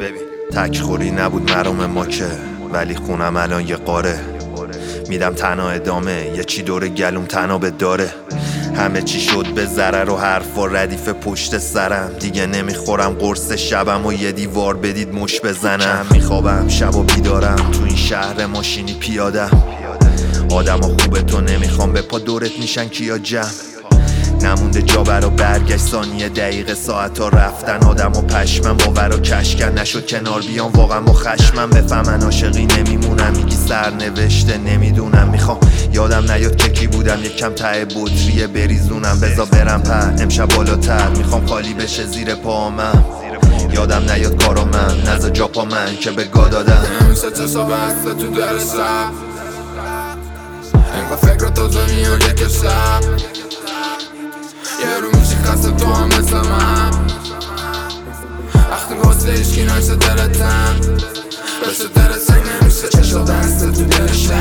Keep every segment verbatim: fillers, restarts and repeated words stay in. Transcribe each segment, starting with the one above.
ببین تکخوری نبود مرام ما که، ولی خونم الان یه قاره. میدم تنها ادامه، یه چی دور گلوم تنابه داره. همه چی شد به ضرر و حرف و ردیف پشت سرم. دیگه نمیخورم قرص شبم و یه دیوار بدید مش بزنم. میخوابم شب و بیدارم، تو این شهر ماشینی پیادم. آدم ها خوبه تو نمیخوام به پا دورت میشن کیا جمع. نمونده جا برا برگشت، ثانیه دقیقه ساعت ها رفتن. آدم و پشمن باور و کشکن، نشد کنار بیان واقعا با خشمم. بفهمن عاشقی نمیمونم، میگی سرنوشته نمیدونم. میخوام یادم نیاد که کی بودم، یکم ته بطریه بریزونم. بزا برم پر امشب بالاتر، میخوام خالی بشه زیر پامم. یادم نیاد کارو من، نزا جا پا من که به گا دادم. مثل چشا بسته تو در شب، انگاه فکر تازه میان یک شب. یه رو میشی خسته تو هم مثل من، وقتی واسه ایشکی نشه دلتم. بشه دلت سنگ نمیشه چشا بسته تو دل شب،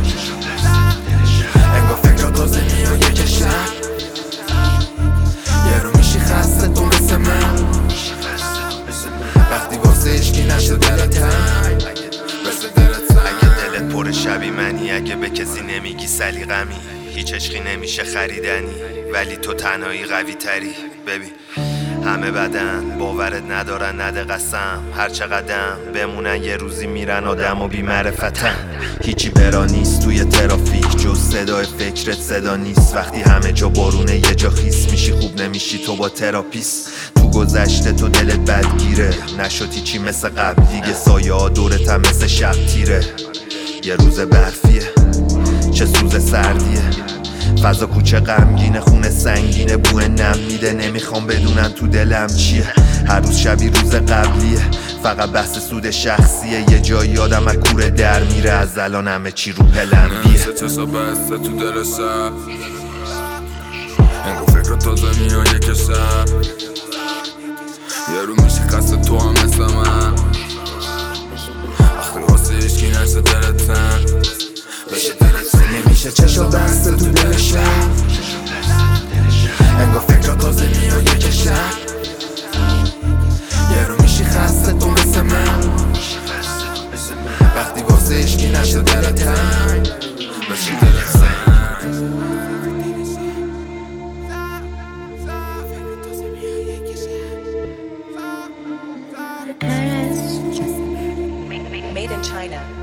انگاه فکر تازه میان یک شب. یه رو میشی خسته تو مثل من، وقتی واسه ایشکی نشه دلتم. بشه دلت سنگ. اگه دلت پر شبی منی، اگه به کسی نمیگی سلیقمی، هیچ عشقی نمیشه خریدنی، ولی تو تنهایی قوی تری. ببین همه بدن باورت ندارن، نده قسم هر چقدر بمونن یه روزی میرن آدم و بی معرفتن. هیچی برا نیست توی ترافیک جز صدای فکرت صدا نیست. وقتی همه جا بارونه یه جا خیس میشی، خوب نمیشی تو با تراپیست. تو گذشته تو دلت بدگیره، نشد هیچی مثل قبل دیگه. سایه ها دورت هم مثل شب تیره، یه روز برفیه چه سوز سردیه. فضا کوچه غمگینه، خونه سنگینه، بوه نم میده. نمیخوام بدونن تو دلم چیه، هر روز شبی روز قبلیه. فقط بحث سود شخصیه، یه جایی آدم از کوره در میره. از الان همه چی رو پلنبیه. مثل چشا بسته تو دل شب، انگاه فکر تازه میان یک شب. یه رو میشی خسته تو هم مثل من، وقتی واسه ایشکی نشه دلتم. بشه دلت سنگ نمیشه چشا بسته تو دل شب، انگاه فکر تازه میان یک شب. یه رو میشی خسته تو مثل من، وقتی واسه ایشکی نشه دلتم. بشه دلت سنگ. Made in China.